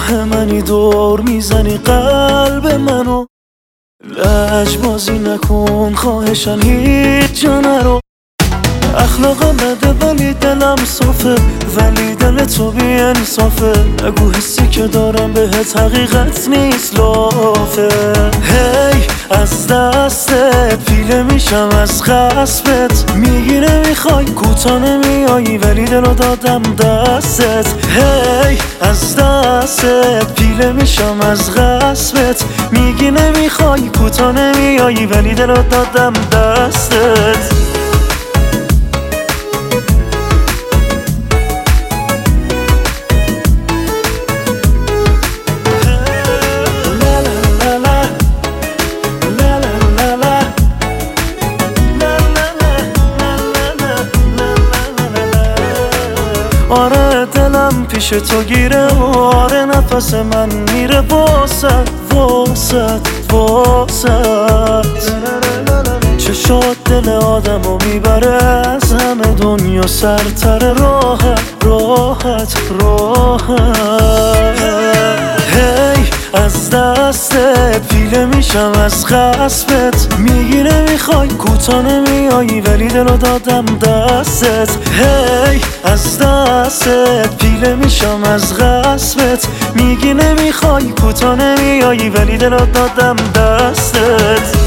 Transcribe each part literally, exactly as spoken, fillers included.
راه منی دور میزنی قلب منو لجبازی نکن خواهشن هیچ جا نرو اخلاقم بده ولی دلم صافه ولی دل تو بی انصافه نگو حسی که دارم بهت حقیقت نیست لافه هی از دستت پیله میشم از خصبت میگی نمیخوای کوتا نمیایی ولی دلو دادم دستت هی از دستت پیله میشم از غصبت میگی نمیخوای کوتا نمیایی ولی دلو دادم دستت آره دلم پیش تو گیره آره نفس من میره واسد واسد واسد چشات دل آدمو میبره از همه دنیا سرتر راحت راحت راحت هی از دستت پیله میشم از خصبت میگی نمیخوای کوتا نمیایی ولی دلو دادم دستت هی از دستت پیله میشم از غصبت میگی نمیخوای کوتا نمیایی ولی دلو دادم دستت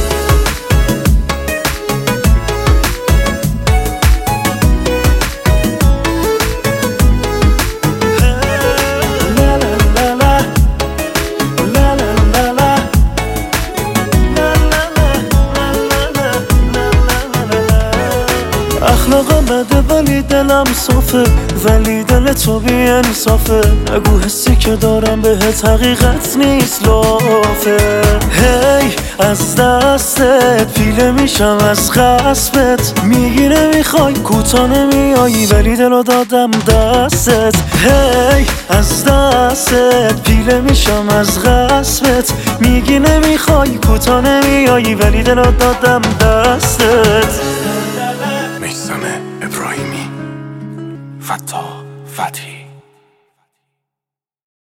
اخلاقم بده ولی دلم صافه ولی دل تو بی انصافه نگو حسی که دارم بهت حقیقت نیست لافه هی از دستت پیله میشم از خصبت میگی نمیخوای کوتا نمیایی ولی دلو دادم دستت هی از دستت پیله میشم از غصبت میگی نمیخوای کوتا نمیایی ولی دلو دادم دستت میثم ابراهیمی، فتاح فتحی.